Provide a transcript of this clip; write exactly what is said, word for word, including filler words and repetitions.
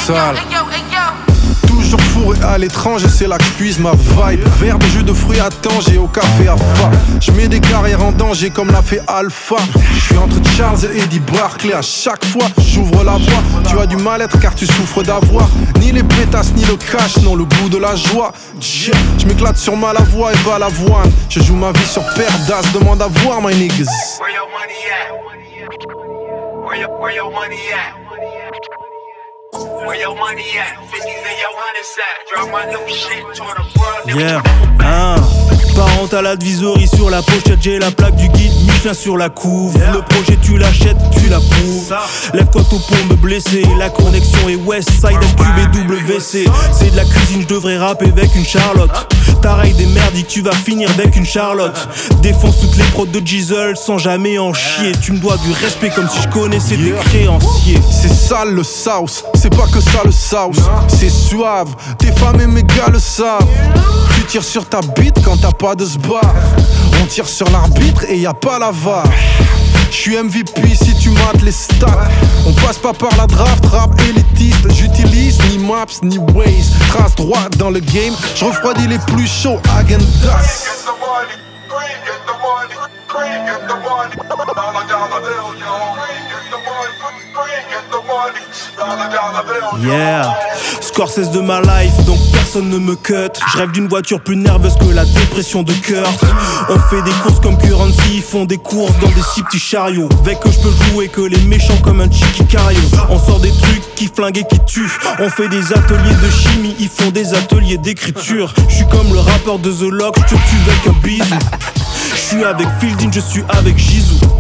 sale. Toujours fourré à l'étranger, c'est là que je puise ma vibe. Verre de jus de fruits à Tanger, au café à Fa. Je mets des carrières en danger comme l'a fait Alpha. Je suis entre Charles et Eddie Barclay. À chaque fois, j'ouvre la voie. Tu as du mal-être car tu souffres d'avoir ni les pétasses ni le cash, non le goût de la joie. Je m'éclate sur Malavoie et Balavoine. Je joue ma vie sur paire d'as, demande à voir my niggas. Where your money at? Where your, where your money at? Where your money at? fifties in your hundreds at? Drop my new shit to the world. Yeah, ah. Parental advisory sur la pochette, j'ai la plaque du guide Michelin sur la couve. Yeah. Le projet tu l'achètes, tu l'approuves. Lève-toi tôt pour me blesser. La connexion est Westside, S Q B W C. C'est de la cuisine, je devrais rapper avec une Charlotte. T'arrêtes des merdiques, tu vas finir avec une Charlotte. Défonce toutes les prods de Jizzle sans jamais en chier. Tu me dois du respect comme si je connaissais yeah. tes créanciers. C'est sale le sauce, c'est pas que ça le sauce. C'est suave, tes femmes et mes gars le savent. Tu tires sur ta bite quand t'as pas de sbar. On tire sur l'arbitre et y a pas la V A R. J'suis M V P si tu mates les stats. On passe pas par la draft, rap élitiste. J'utilise ni maps ni Waze. Trace droite dans le game, j'refroidis les plus chauds Agendas. Yeah, Scorsese de ma life, donc personne ne me cut. Je rêve d'une voiture plus nerveuse que la dépression de Kurt. On fait des courses comme Currency, ils font des courses dans des si petits chariots. Avec eux je peux jouer que les méchants comme un Chiqui Cario. On sort des trucs qui flinguent et qui tuent. On fait des ateliers de chimie, ils font des ateliers d'écriture. Je suis comme le rappeur de The Lock, je te tue avec un bisou. Je suis avec Fielding, je suis avec Jizou.